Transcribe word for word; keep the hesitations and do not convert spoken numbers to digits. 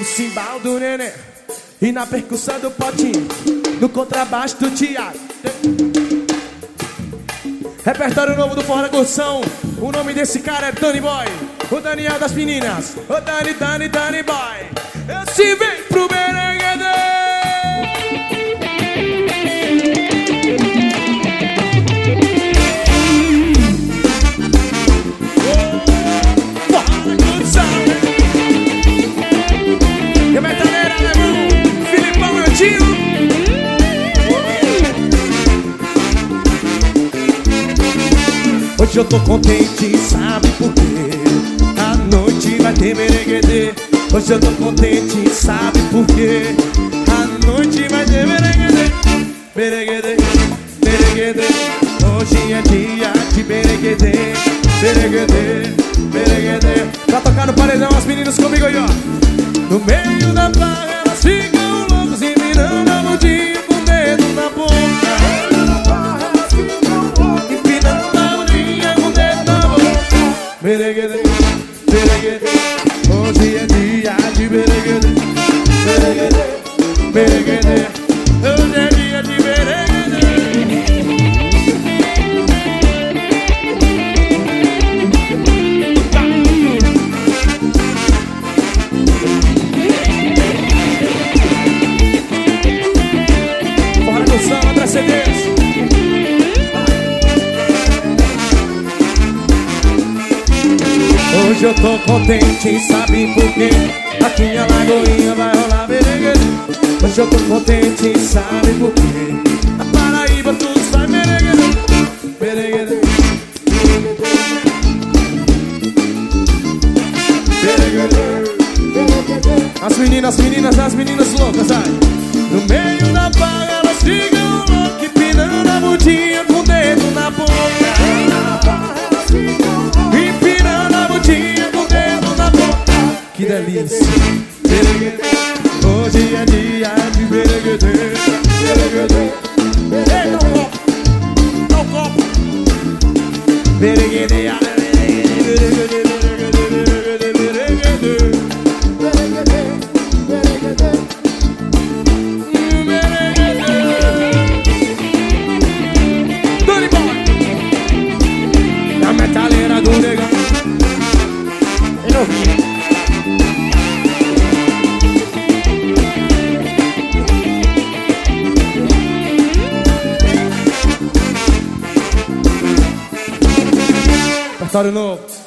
No cimbal do neném e na percussão do Potinho, no contrabaixo do Thiago. Repertório novo do Forró da Curtição. O nome desse cara é Dani Boy, o Daniel das meninas. O Dani, Dani, Dani Boy. Esse vem pro Berenguedê. E a metaleira levou Filipão e o tio. Hoje eu tô contente, sabe por quê? A noite vai ter merenguedê. Hoje eu tô contente, sabe por quê? A noite vai ter merenguedê. Merenguedê, merenguedê. Hoje é dia de merenguedê. Merenguedê, merenguedê. Pra tocar no paredão as meninas comigo aí, ó. No meio da barra elas ficam loucas e mirando a mudinha com o dedo na boca. Empinando a mudinha com o dedo na boca. Merenguedê, merenguedê. Hoje é dia de merenguedê. Merenguedê, merenguedê. Hoje é dia de merenguedê. C Ds. Hoje eu tô contente, sabe por quê? Aqui em Alagoinha vai rolar merenguedê. Hoje eu tô contente, sabe por quê? Na Paraíba tudo sai merenguedê. Merenguedê, merenguedê. As meninas, as meninas, as meninas loucas, ai. No meio da barra elas ficam loucas, empinando a mudinha com o dedo na boca. Empinando a mudinha com o dedo na boca. Que delícia. Hoje é dia de merenguedê. Merenguedê. Ei, dá um copo. Dá um copo. Merenguedê, merenguedê, merenguedê, merenguedê, merenguedê. Metaleira do negão. Eu não vi. Repertório novo.